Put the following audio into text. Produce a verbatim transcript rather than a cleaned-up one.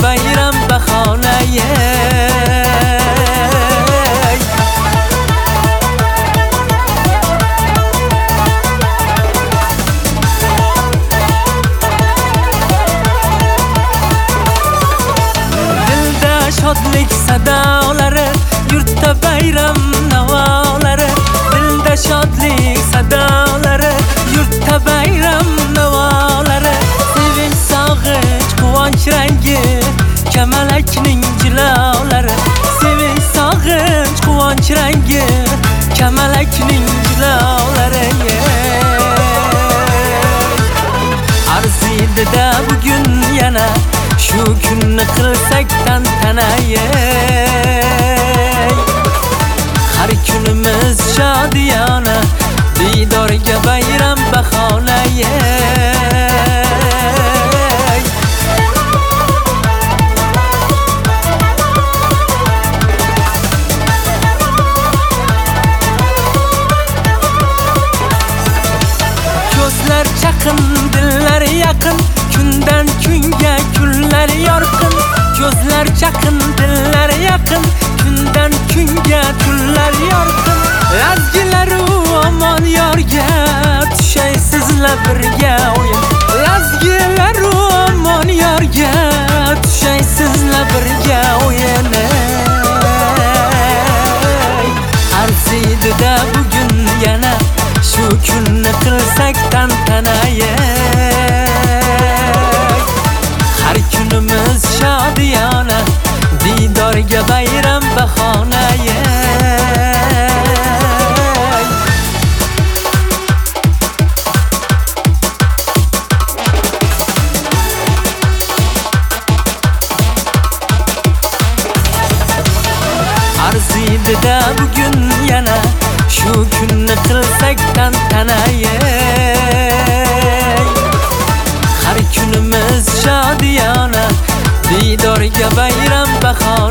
bayram bahonai. Dilda shodlik sadolari, yurtda bayram navolari. Dilda shodlik sadolari, yurtda bayram navolari. Sevinch, sog'inch, quvonch rangi, kamalakning jilolari. Sevinch, sog'inch, quvonch rangi, kamalakning jilolari. Arziydi-da bugun yana shu kunni qilsak tantanai. Har kunimiz shodiyona, diydorga bayram bahonai. Ko'zlar chaqin, dillar yaqin, kundan kunga kunlar yorqin. Ko'zlar chaqin, dillar yaqin, kundan kunga kunlar yorqin. Lazgilaru omon yorga, tushay sizlar birga o'yin. Lazgilaru omon yorga, tushay sizlar birga o'yin. Arziydi-da bugun yana shu kunni qilsak tantanai. Har kunimiz shodiyona, diydorga bayram bahonai. Arziydi-da bugun yana shu kunni qilsak tantanai. Har kunimiz shodiyona, diydorga bayram bahonai.